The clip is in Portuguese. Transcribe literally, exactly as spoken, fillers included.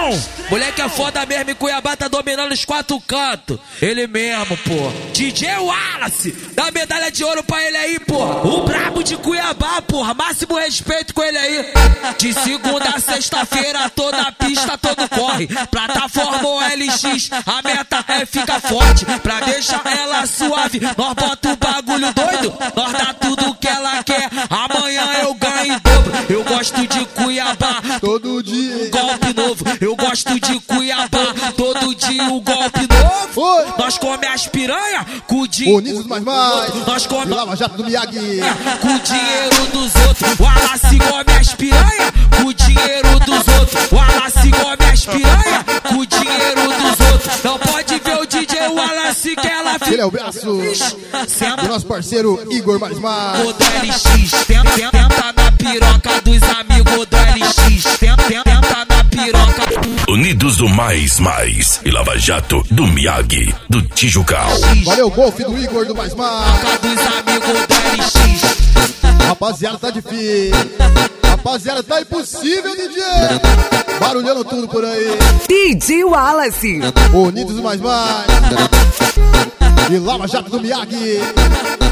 monstrão. Moleque é foda mesmo, em Cuiabá tá dominando os quatro cantos. Ele mesmo, pô. D J Wallace, dá medalha de ouro pra ele aí, porra. O brabo de Cuiabá, porra. Máximo respeito com ele aí. De segunda a sexta-feira, toda pista, todo corre. Plataforma ou L X, a meta é ficar forte. Pra deixar ela suave, nós bota o bagulho doido. Nós dá tudo que ela quer. Amanhã eu ganho em dobro. Eu gosto de Cuiabá, todo dia um golpe novo. Eu gosto de Cuiabá, todo dia um golpe novo. Oi. Nós come as piranha com o dinheiro. Unidos mais mais. Nós come Lava Jato do Miyagi. com o dinheiro dos outros. O Wallace come as piranha com o dinheiro dos outros. O Wallace come as piranha com o dinheiro dos outros. Não pode ver o D J Wallace que ela fica. Ele é o braço do nosso parceiro Igor mais mais. Do L X, tenta, tenta na piroca dos amigos do L X. Tenta, tenta na piroca. Unidos do Mais Mais e Lava Jato do Miyagi, do Tijucal. Valeu, golfe do Igor do mais mais. Dos amigos do L X. Rapaziada, tá difícil. Rapaziada, tá impossível, D J. Barulhando tudo por aí. D J Wallace. Unidos do mais mais. E Lava Jato do Miyagi.